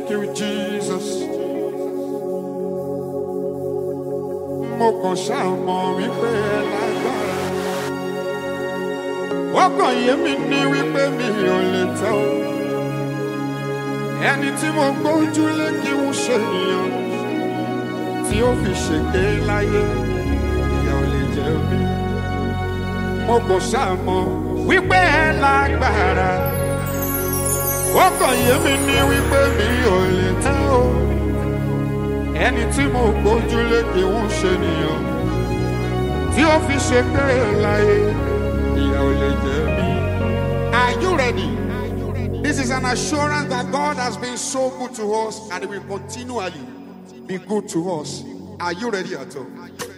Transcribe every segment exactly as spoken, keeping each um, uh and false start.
you, Jesus. Mo kàn ṣàmọ̀ wípé ẹ lágbára. Wọ́n kàn yé mi ní wípé mi ò lè tẹ́ o. Ẹni tí mo gbójú lé kí n ṣe ènìyàn tí ó fi ṣèké láyé, ìyà ò lè jẹ mí. Mo kàn ṣàmọ̀ wípé ẹ lágbára. Wọ́n kàn yé mi ní wípé mi ò lè tẹ́ o. Ẹni tí mo gbójúlé kí n ṣe nìyàn tí ó fi ṣe pé láyé, ìyà ò lè jẹ mí. Are you ready? This is an assurance that God has been so good to us and He will continually be good to us. Are you ready at all?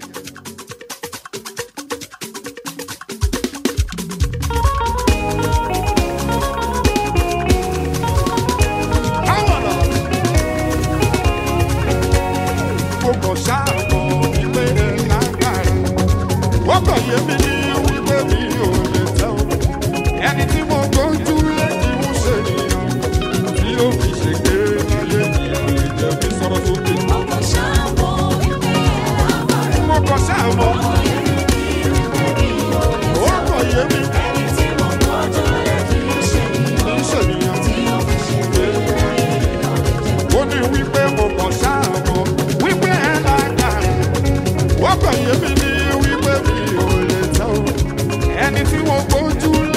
Ẹni tí mo gbójú lé kí n ṣe nìyàn tí ó fi ṣe pé láyé, ìyà ò lè jẹ mí. Sọ̀rọ̀ sókè. Mo kàn ṣàmọ̀ wípé lágbára. Mo kàn ṣàmọ̀. Ó kàn yé mi. Ẹni tí mo gbójú lé kí n ṣe nìyàn tí ó fi ṣe pé láyé, ìyà ò lè jẹ mí. Ó ní wípé mo kàn ṣàmọ̀ wípé ẹ lágbára. Ó kàn yé mi ní wípé mi ò lè tẹ́ o. Ẹni tí mo gbójú lé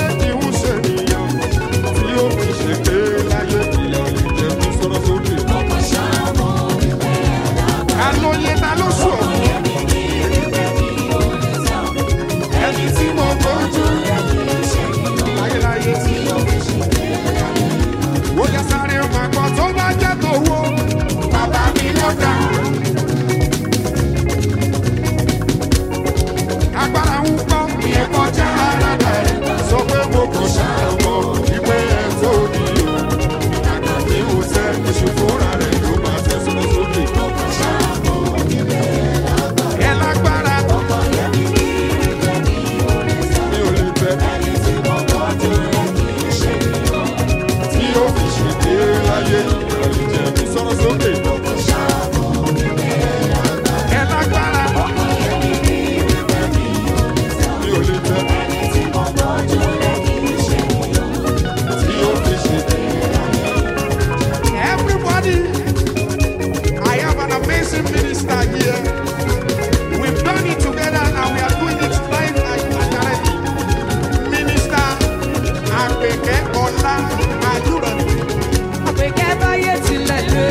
agbára ń pọ̀ ìyẹn kọjá ara rẹ̀, sọ pé mo kàn ṣàmọ̀ ìpè ẹ̀ tó ní o. Àgbà tí mo tẹ́ iṣu fúnra rẹ̀ ló máa tẹ́ sọ́dọ̀ sókè. Mo kàn ṣàmọ̀ ìpè ẹ̀ lágbára. Ọkọ̀ yẹn mi ní ìpè mi ò lè tẹ́. Mi ò lè tẹ́. Ẹni tí mo kọ́ tó yẹ kí n ṣe nìyàn tí ó fi ṣèké láyé, ìyà ò lè jẹ mí. Sọ̀rọ̀ sókè. Mo kàn ṣàmọ̀ ìpè ẹ̀ lágbára. Ọkọ̀ yẹn mi ní ìpè mi ò lè tẹ́. Mi ò lè tẹ́. Ẹni tí mo kọ́ tó yẹ kí n ṣe nìyàn tí ó fi ṣèké láyé. Everybody, I have an amazing minister here. We've done it together and we are doing it live and directly. Minister Àpèkẹ́ Ọlá Ajúrọ̀dé. Àpèkẹ́ báyé tilẹ̀ lé.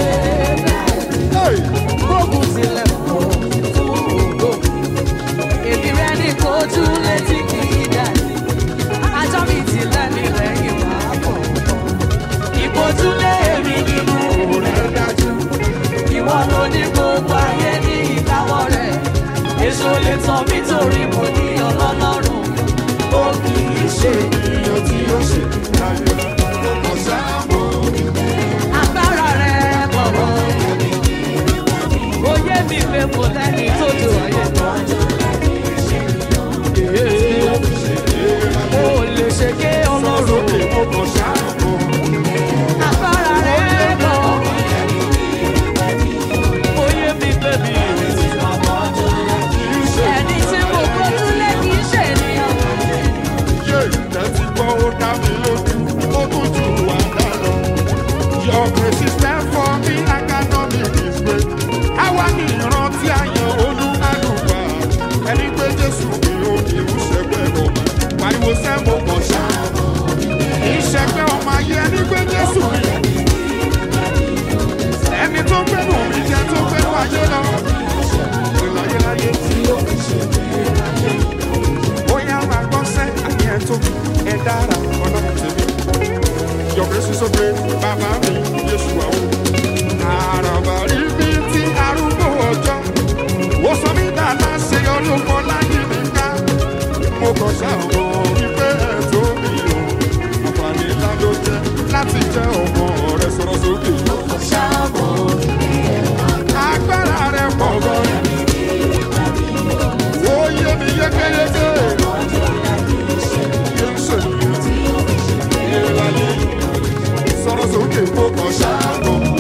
Gbógun tilẹ̀ pọ̀ fún ògo. Èmi rẹ̀ ní kojú létí kì í dà. Ajọ́ mi tilẹ̀ nílẹ̀ ìwà pọ̀. Ìbòjúlé èmi nínú rẹ̀ dájú. Ìwọ ló ní gbogbo ayé ní ìkáwọ́ rẹ̀. Èso lè tán mí torí mo ní Ọlọ́run. Ó kì í ṣe ènìyàn tí ó ṣe láyé. Mo kàn ṣàmọ̀ Agbára rẹ̀ pọ̀ mọ́. Ó yé mi pé mo lẹ́ni tó ju ayé lọ. Ó lè ṣe ké Ọlọ́run. mo kàn ṣàmọ̀. Agbára rẹ̀ pọ̀. Ó yé mi pé mi ò lè ṣe. Ẹni tí mo gbójú lé kì í ṣe ènìyàn. Yé ìtẹ́sí gbọ́ ó dá mi lójú, ó tún jù wá dáná. Your grace is there for me, I cannot be disgraced. Àwa ni ìrántí àyàn olúkálùkà. Ẹni pé Jésù mi ò ní ìṣẹ́gbẹ́ ọmọ. Pariwo sẹ́ mo kàn ṣàmọ̀. Ìṣẹ́gbẹ́ ọmọ ayé ẹni pé Jésù mi. Ẹni tó gbẹ́nu mi jẹ́ tó gbẹ́nu ayé lọ. Ìláyéláyé tí ó fi ṣe é. Bóyá máa gbọ́ sẹ́ àyẹ̀ tó ẹ dára ọlọ́run tèmi. Your grace is so great, bàbá mi, Jésù àwọn. Àràbà rí bí tí arúgbó ọjọ́. Ó sọ mí dá láṣẹ olúkọ láyé mi ká. Mo kàn ṣàmọ̀ wípé ẹ̀ tó mi o. Àǹfààní ńlá ló jẹ́ láti jẹ́ ọmọ rẹ̀. Sọ̀rọ̀ sókè. Mo kàn ṣàmọ̀ Agbára rẹ̀ pọ̀ gan. Ó yé mi yékéyéké. Sọ̀rọ̀ sókè mo kàn ṣàmọ̀.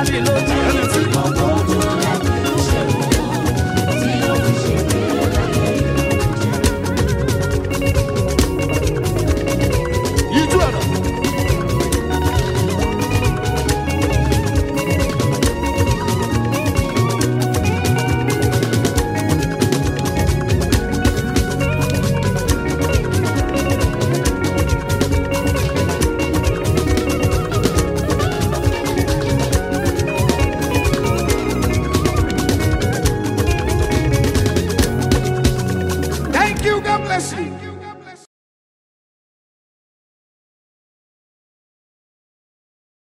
mi lójú. ẹni tí yíjú ẹ̀rọ. Thank you, God bless you.